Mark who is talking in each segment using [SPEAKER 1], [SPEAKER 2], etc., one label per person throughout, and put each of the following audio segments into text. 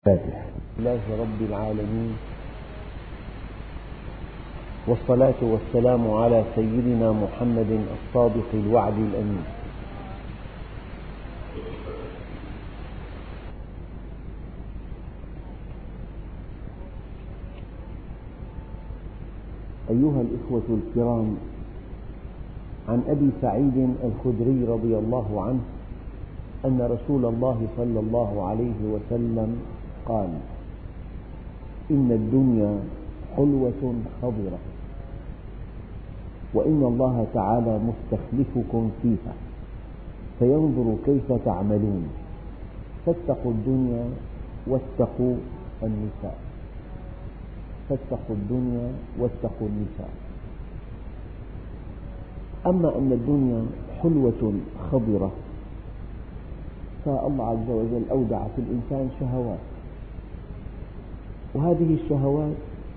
[SPEAKER 1] الفاتحة. لله رب العالمين، والصلاة والسلام على سيدنا محمد الصادق الوعد الأمين. أيها الإخوة الكرام، عن أبي سعيد الخدري رضي الله عنه أن رسول الله صلى الله عليه وسلم قال: إن الدنيا حلوة خضرة، وإن الله تعالى مستخلفكم فيها فينظر كيف تعملون، فاتقوا الدنيا واتقوا النساء. فاتقوا الدنيا واتقوا النساء. أما أن الدنيا حلوة خضرة، فالله عز وجل أودع في الإنسان شهوات، وهذه الشهوات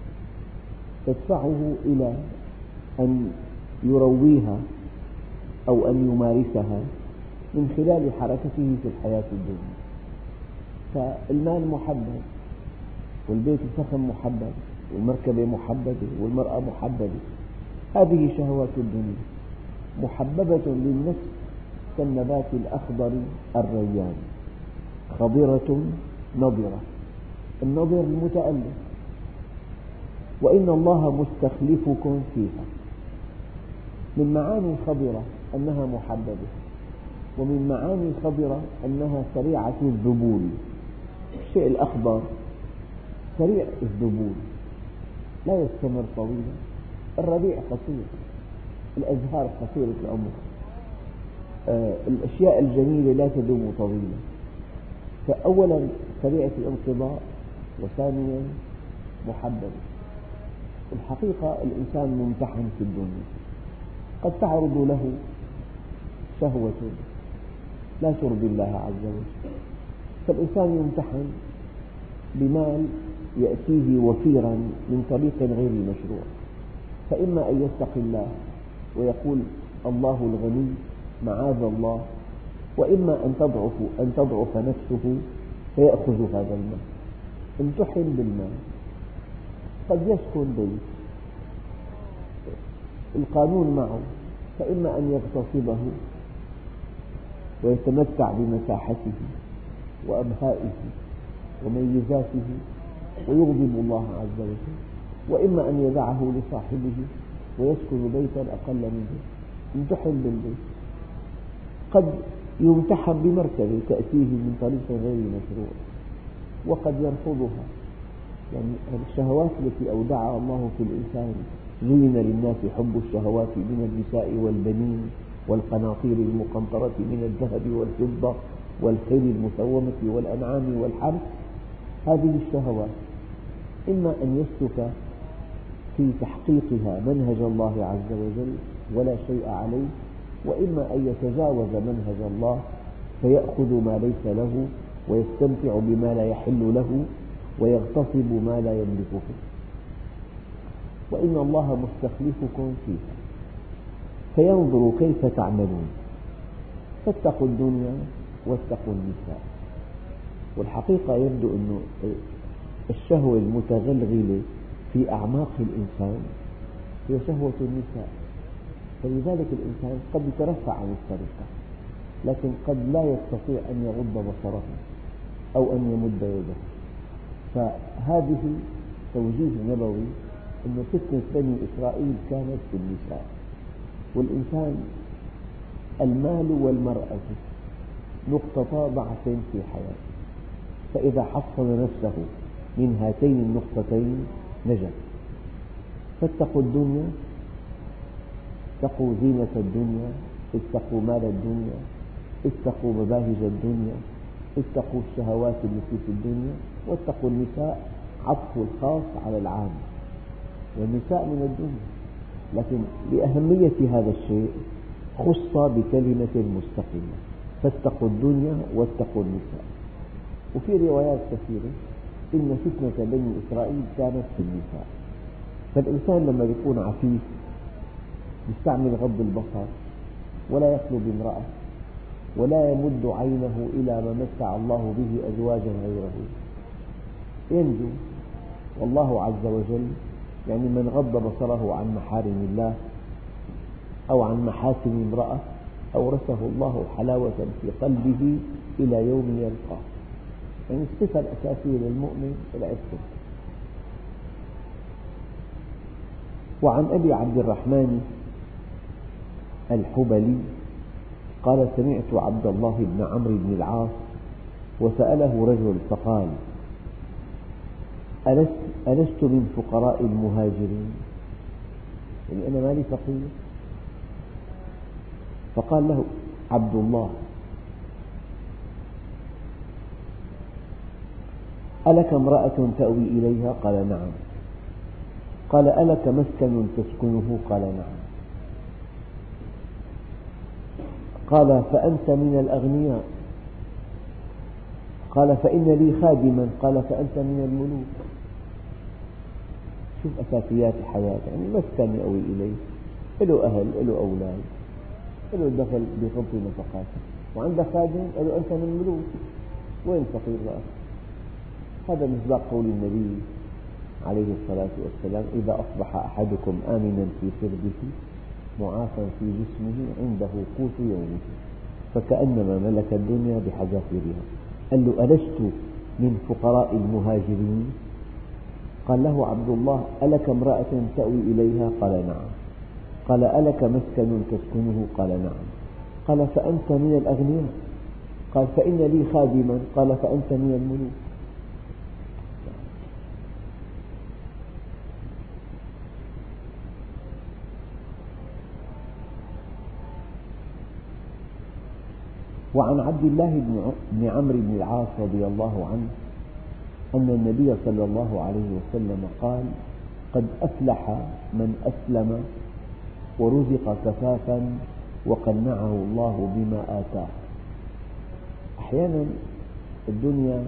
[SPEAKER 1] تدفعه إلى أن يرويها أو أن يمارسها من خلال حركته في الحياة الدنيا. فالمال محبب، والبيت الفخم محبب، والمركبة محببة، والمرأة محببة. هذه شهوات الدنيا محببة للنفس كالنبات الأخضر الريان، خضرة نضرة، النضر المتألف. وإن الله مستخلفكم فيها. من معاني الخضرة أنها محببة، ومن معاني الخضرة أنها سريعة الذبول. الشيء الأخضر سريع الذبول، لا يستمر طويلا. الربيع قصير، الأزهار قصيرة العمر، الأشياء الجميلة لا تدوم طويلا. فأولا سريعة الانقضاء، وثانيا محببة. الحقيقة الإنسان ممتحن في الدنيا، قد تعرض له شهوة لا ترضي الله عز وجل، فالإنسان يمتحن بمال يأتيه وفيرا من طريق غير مشروع، فإما أن يتقي الله ويقول الله الغني معاذ الله، وإما أن تضعف نفسه فيأخذ هذا المال. امتحن بالمال. قد يسكن بيت القانون معه، فإما أن يغتصبه ويتمتع بمساحته وأبهائه وميزاته ويغضب الله عز وجل، وإما أن يدعه لصاحبه ويسكن بيتا أقل منه. امتحن بالبيت. قد يمتحن بمركبة تأتيه من طريق غير مشروع، وقد يرفضها. يعني الشهوات التي أودعها الله في الإنسان: زين للناس حب الشهوات من النساء والبنين والقناطير المقنطرة من الذهب والفضة والخيل المسومة والأنعام والحرث. هذه الشهوات إما أن يسلك في تحقيقها منهج الله عز وجل ولا شيء عليه، وإما أن يتجاوز منهج الله فيأخذ ما ليس له ويستمتع بما لا يحل له ويغتصب ما لا يملكه. وإن الله مستخلفكم فيها فينظر كيف تعملون، فاتقوا الدنيا واتقوا النساء. والحقيقة يبدو أن الشهوة المتغلغلة في أعماق الإنسان هي شهوة النساء، فلذلك الإنسان قد يترفع عن السرقة، لكن قد لا يستطيع أن يغض بصره أو أن يمد يده. فهذه توجيه نبوي أن فتنة بني إسرائيل كانت في النساء. والإنسان المال والمرأة نقطتا ضعف في حياته، فإذا حصن نفسه من هاتين النقطتين نجا. فاتقوا الدنيا، اتقوا زينة الدنيا، اتقوا مال الدنيا، اتقوا مباهج الدنيا، اتقوا الشهوات التي في الدنيا، واتقوا النساء. عطف الخاص على العام، والنساء من الدنيا، لكن لأهمية هذا الشيء خص بكلمة مستقلة: فاتقوا الدنيا واتقوا النساء. وفي روايات كثيرة إن فتنة بني إسرائيل كانت في النساء. فالإنسان لما يكون عفيف يستعمل غض البصر، ولا يطلب امرأة، ولا يمد عينه إلى ما متع الله به أزواجا غيره، ينجو. والله عز وجل يعني من غض بصره عن محارم الله أو عن محاسن امرأة أورثه الله حلاوة في قلبه إلى يوم يلقاه. يعني الصفة الأساسية للمؤمن العفة. وعن أبي عبد الرحمن الحبلي قال سمعت عبد الله بن عمرو بن العاص وسأله رجل فقال ألست من فقراء المهاجرين؟ يعني أنا مالي فقير. فقال له عبد الله ألك امرأة تأوي إليها؟ قال نعم. قال ألك مسكن تسكنه؟ قال نعم. قال فأنت من الأغنياء؟ قال فإن لي خادما. قال فأنت من الملوك. شوف أساسيات الحياة، يعني مسكن يأوي إليه، له أهل، له أولاد، له دخل بيغطي نفقاته، وعنده خادم، قال له أنت من الملوك. وين فقير بقى؟ هذا مصداق قول النبي عليه الصلاة والسلام إذا أصبح أحدكم آمنا في سربه معافى في جسمه عنده قوت يومه فكأنما ملك الدنيا بحذافيرها. قال له ألست من فقراء المهاجرين؟ قال له عبد الله ألك امرأة تأوي إليها؟ قال نعم. قال ألك مسكن تسكنه؟ قال نعم. قال فأنت من الأغنياء؟ قال فإن لي خادما. قال فأنت من الملوك. وعن عبد الله بن عمرو بن العاص رضي الله عنه أن النبي صلى الله عليه وسلم قال قد أفلح من أسلم ورزق كفافا وقنعه الله بما آتاه. أحيانا الدنيا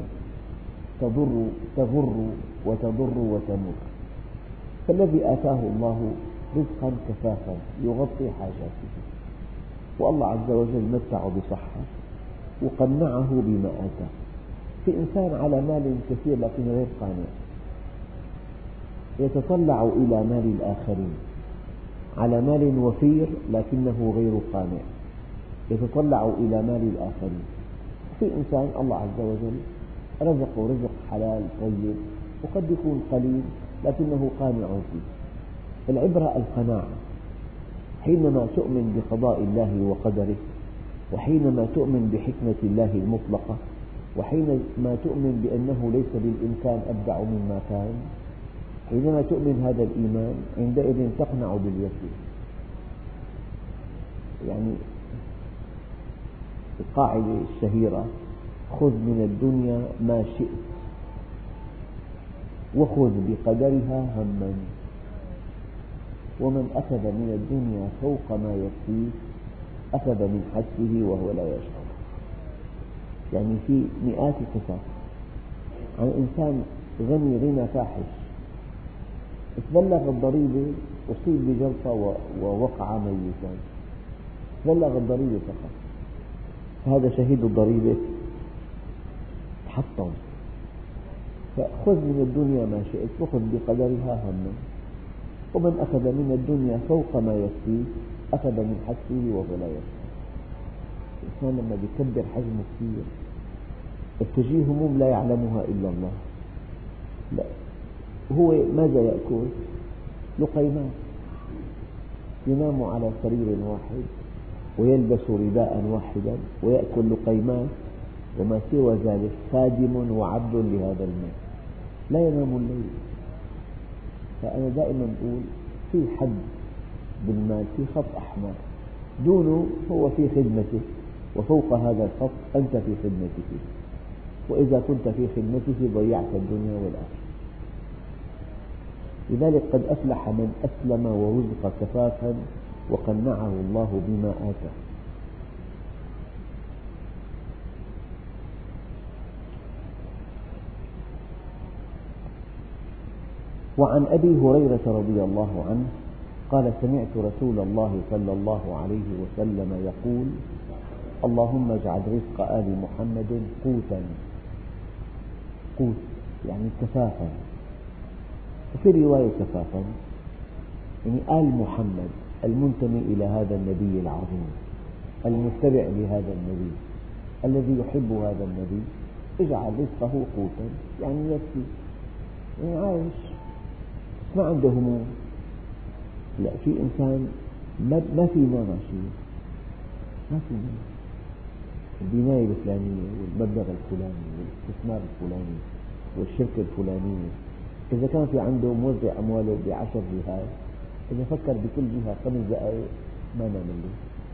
[SPEAKER 1] تضر وتضر وتمر، فالذي آتاه الله رزقا كفافا يغطي حاجاته، والله عز وجل متعه بصحة وقنعه بما آتاه. في إنسان على مال كثير لكن غير قانع، يتطلع إلى مال الآخرين، على مال وفير لكنه غير قانع، يتطلع إلى مال الآخرين. في إنسان الله عز وجل رزقه رزق حلال طيب وقد يكون قليل لكنه قانع فيه. العبرة القناعة، حينما تؤمن بقضاء الله وقدره، وحينما تؤمن بحكمة الله المطلقة، وحينما تؤمن بأنه ليس بالإمكان أبدع مما كان، حينما تؤمن هذا الإيمان عندئذ تقنع باليسير. يعني القاعدة الشهيرة خذ من الدنيا ما شئت وخذ بقدرها هما، ومن أخذ من الدنيا فوق ما يكفيه أخذ من حسه وهو لا يشعر. يعني في مئات القصص عن إنسان غني غنى فاحش، تبلغ الضريبة أصيب بجلطة ووقع ميتا، تبلغ الضريبة فقط، فهذا شهيد الضريبة تحطم. فخذ من الدنيا ما شئت وخذ بقدرها هما، ومن أخذ من الدنيا فوق ما يكفيه أخذ من حسه وهو لا يشعر. الإنسان لما يكبر حجمه كثير تجيه هموم لا يعلمها إلا الله. لا، هو ماذا يأكل؟ لقيمات، ينام على سرير واحد ويلبس رداء واحدا ويأكل لقيمات، وما سوى ذلك خادم وعبد لهذا المال، لا ينام الليل. فأنا دائما أقول في حد بالمال، في خط أحمر، دونه هو في خدمته، وفوق هذا الخط أنت في خدمته، وإذا كنت في خدمته ضيعت الدنيا والآخرة. لذلك قد أفلح من أسلم ورزق كفافا وقنعه الله بما آتاه. وعن أبي هريرة رضي الله عنه قال سمعت رسول الله صلى الله عليه وسلم يقول اللهم اجعل رزق آل محمد قوتا، قوت يعني كفافا، وفي رواية كفافا يعني آل محمد المنتمي إلى هذا النبي العظيم المتبع لهذا النبي الذي يحب هذا النبي، اجعل رزقه قوتا، يعني يكفي، يعني عايش ما عنده هموم. لا، في إنسان ما في ينام عشية، ما في ينام، البناية الفلانية والمبلغ الفلاني والاستثمار الفلاني والشركة الفلانية، إذا كان في عنده موزع أمواله ب10 جهات، إذا فكر بكل جهة 5 دقائق ما نام الليل.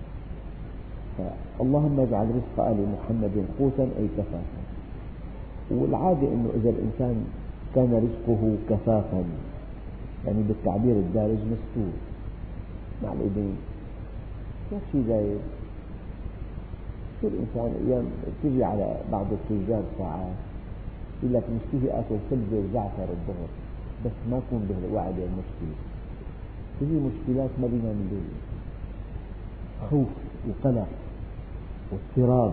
[SPEAKER 1] فاللهم اجعل رزق آل محمد قوتا أي كفافا. والعادة أنه إذا الإنسان كان رزقه كفافا، يعني بالتعبير الدارج مستور مع الإيدين، ما في داير. شو الإنسان أيام تجي على بعض التجار ساعات يقول لك مشتهي آكل خبزة وزعتر الظهر، بس ما أكون بالوعي المشكلة، تجي مشكلات ما بينام الليل، خوف وقلق واضطراب.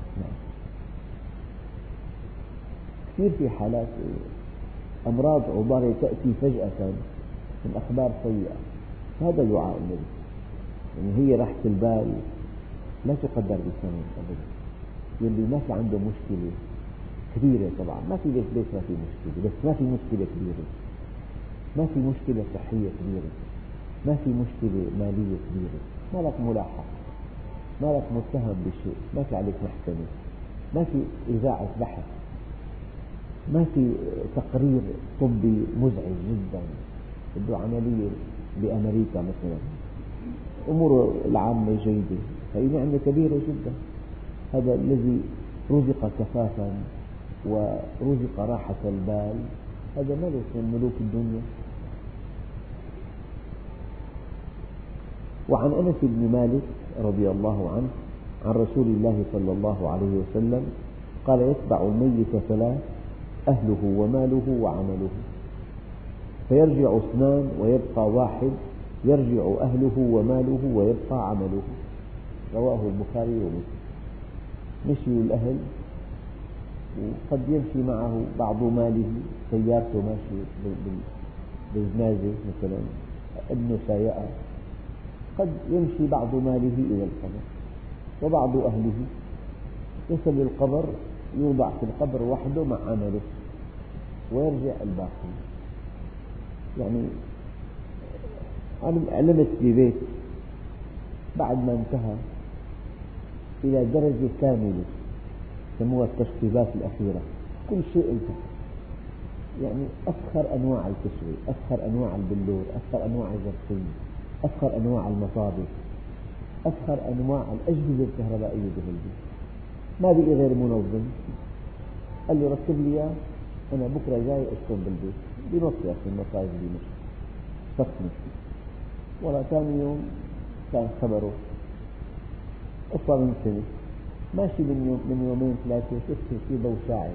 [SPEAKER 1] كثير في حالات أمراض عضالة تأتي فجأة من أخبار سيئة، هذا دعاء النبي. يعني هي راحة البال لا تقدر بثمن أبدا. يلي ما في عنده مشكلة كبيرة، طبعا ما في ليش ما في مشكلة، بس ما في مشكلة كبيرة، ما في مشكلة صحية كبيرة، ما في مشكلة مالية كبيرة، ما لك ملاحق، ما لك متهم بشيء، ما في عليك محكمة، ما في إذاعة بحث، ما في تقرير طبي مزعج جدا، بده عملية بأمريكا مثلا، أمور العامة جيدة، هذه نعمة كبيرة جدا. هذا الذي رزق كفافا ورزق راحة البال، هذا ملك من ملوك الدنيا. وعن أنس بن مالك رضي الله عنه عن رسول الله صلى الله عليه وسلم قال: يتبع الميت 3: أهله وماله وعمله، فيرجع 2 ويبقى 1، يرجع أهله وماله ويبقى عمله. رواه البخاري ومسلم. مشي الأهل وقد يمشي معه بعض ماله، سيارته ماشية بالجنازة مثلا، ابنه سيارة، قد يمشي بعض ماله إلى القبر، وبعض أهله يصل للقبر، يوضع في القبر وحده مع عمله، ويرجع الباقي. يعني أنا علمت ببيت بعد ما انتهى إلى درجة كاملة يسموها التشطيبات الأخيرة، كل شيء انتهى، يعني أفخر أنواع الكسوة، أفخر أنواع البلور، أفخر أنواع الزرقين، أفخر أنواع المصابيح، أفخر أنواع الأجهزة الكهربائية بهالبيت، ما بقي غير منظم. قال لي ركب لي إياه، أنا بكرة جاي أشتغل بالبيت بنص يا أخي المصايب دمشق فصلي. ولا ثاني يوم كان خبره قصة من سنة، ماشي من يومين 3 شفت في ضوء شاعر.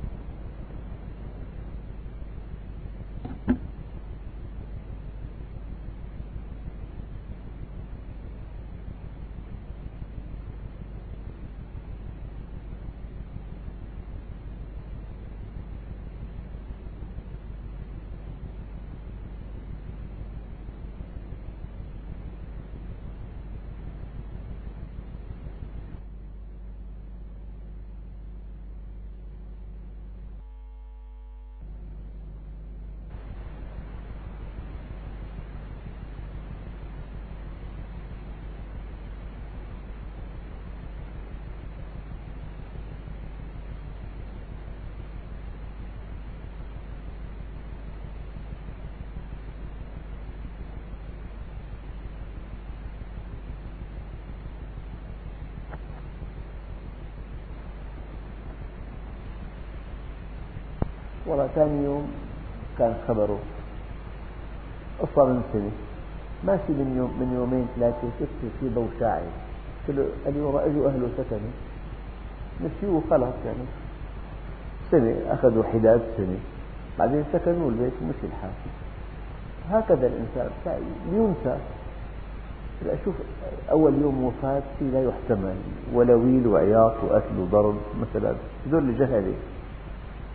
[SPEAKER 1] ولا ثاني يوم كان خبره قصة من سنة، ماشي من يومين 3 شفت في ضوء شاعر. قال لي أجوا أهله سكنوا، مشيوا خلاص، يعني سنة أخذوا حداد سنة، بعدين سكنوا البيت ومشي الحال. هكذا الإنسان ينسى. لا، شوف أول يوم وفاة شيء لا يحتمل، ولويل وعياط وأكل وضرب مثلا، هذول جهلة.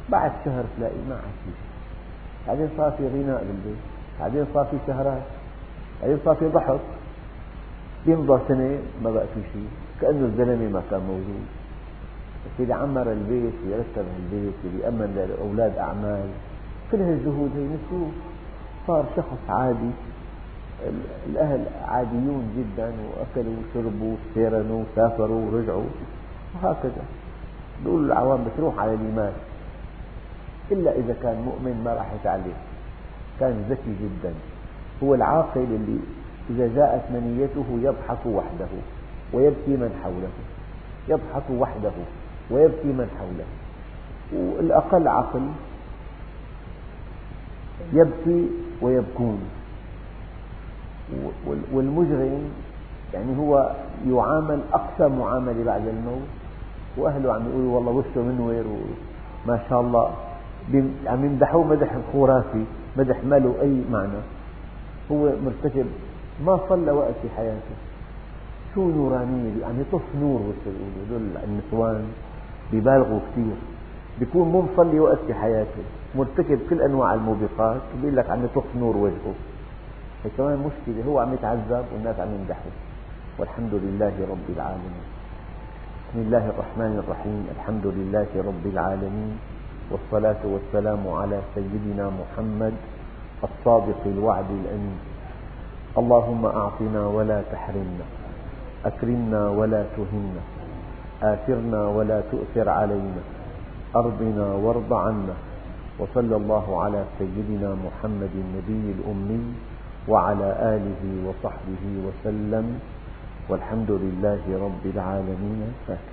[SPEAKER 1] بعد شهر تلاقي ما عاد في شيء، بعدين صار في غناء بالبيت، بعدين صار في سهرات، بعدين صار في ضحك، يمضى سنة ما بقى في شيء، كأنه الزلمة ما كان موجود. بس اللي عمر البيت ويرتب البيت ويأمن للأولاد أعمال، كل هالجهود هي نسيوه، صار شخص عادي. الأهل عاديون جدا، وأكلوا وشربوا وسيرنوا وسافروا ورجعوا وهكذا. بيقولوا العوام بتروح على الإيمان، إلا إذا كان مؤمن ما راح يتعلم، كان ذكي جدا. هو العاقل اللي إذا جاءت منيته يضحك وحده ويبكي من حوله، يضحك وحده ويبكي من حوله. والأقل عقل يبكي ويبكون. والمجرم يعني هو يعامل أقسى معاملة بعد الموت، وأهله عم يقولوا والله وشه منور وما شاء الله، عم يمدحوه مدح خرافي، مدح ما له أي معنى. هو مرتكب ما صلى وقت في حياته، شو نورانية، عم يطف نور. هذول النسوان بيبالغوا كثير، بيكون مو مصلي وقت في حياته، مرتكب كل أنواع الموبقات، وبيقول لك عم يطف نور وجهه. هي كمان مشكلة، هو عم يتعذب والناس عم يمدحه. والحمد لله رب العالمين. بسم الله الرحمن الرحيم. الحمد لله رب العالمين، والصلاة والسلام على سيدنا محمد الصادق الوعد الأمين. اللهم أعطنا ولا تحرمنا، أكرمنا ولا تهنا، آثرنا ولا تؤثر علينا، أرضنا وارض عنا. وصلى الله على سيدنا محمد النبي الأمي وعلى آله وصحبه وسلم، والحمد لله رب العالمين.